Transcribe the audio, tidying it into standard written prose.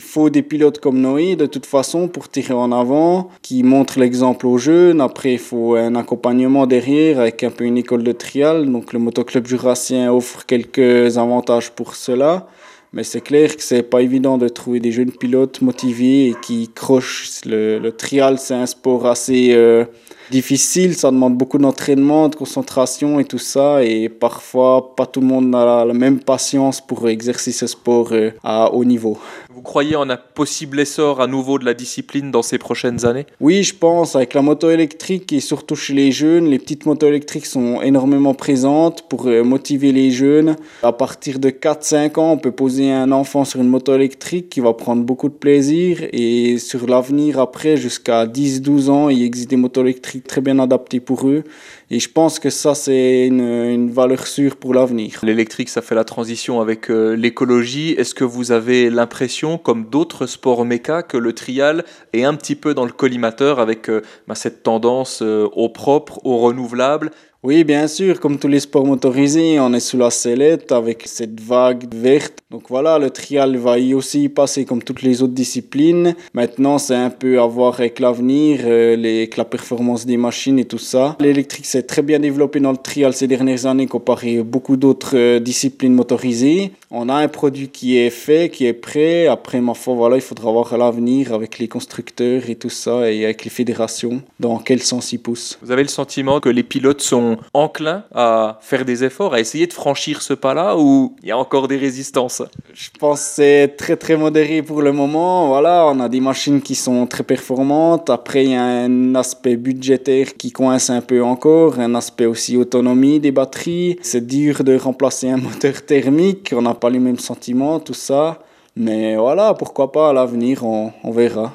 faut des pilotes comme Noé, de toute façon, pour tirer en avant, qui montrent l'exemple aux jeunes. Après, il faut un accompagnement derrière avec un peu une école de trial. Donc, le Motoclub Jurassien offre quelques avantages pour cela. Mais c'est clair que c'est pas évident de trouver des jeunes pilotes motivés et qui crochent. Le trial, c'est un sport assez difficile. Ça demande beaucoup d'entraînement, de concentration et tout ça. Et parfois, pas tout le monde a la même patience pour exercer ce sport à haut niveau. Vous croyez en un possible essor à nouveau de la discipline dans ces prochaines années? Oui, je pense, avec la moto électrique et surtout chez les jeunes, les petites motos électriques sont énormément présentes pour motiver les jeunes. À partir de 4-5 ans, on peut poser un enfant sur une moto électrique qui va prendre beaucoup de plaisir et sur l'avenir après, jusqu'à 10-12 ans, il existe des motos électriques très bien adaptées pour eux. Et je pense que ça, c'est une valeur sûre pour l'avenir. L'électrique, ça fait la transition avec l'écologie. Est-ce que vous avez l'impression, comme d'autres sports méca, que le trial est un petit peu dans le collimateur avec cette tendance au propre, au renouvelable? Oui, bien sûr, comme tous les sports motorisés, on est sous la sellette avec cette vague verte. Donc voilà, le trial va y aussi passer comme toutes les autres disciplines. Maintenant, c'est un peu à voir avec l'avenir, avec la performance des machines et tout ça. L'électrique s'est très bien développé dans le trial ces dernières années comparé à beaucoup d'autres disciplines motorisées. On a un produit qui est fait, qui est prêt. Après, ma foi, voilà, il faudra voir à l'avenir avec les constructeurs et tout ça et avec les fédérations, dans quel sens ils poussent. Vous avez le sentiment que les pilotes sont enclins à faire des efforts, à essayer de franchir ce pas-là, ou il y a encore des résistances? Je pense que c'est très très modéré pour le moment. Voilà, on a des machines qui sont très performantes. Après, il y a un aspect budgétaire qui coince un peu encore, un aspect aussi autonomie des batteries. C'est dur de remplacer un moteur thermique, on n'a pas les mêmes sentiments, tout ça. Mais voilà, pourquoi pas à l'avenir, on verra.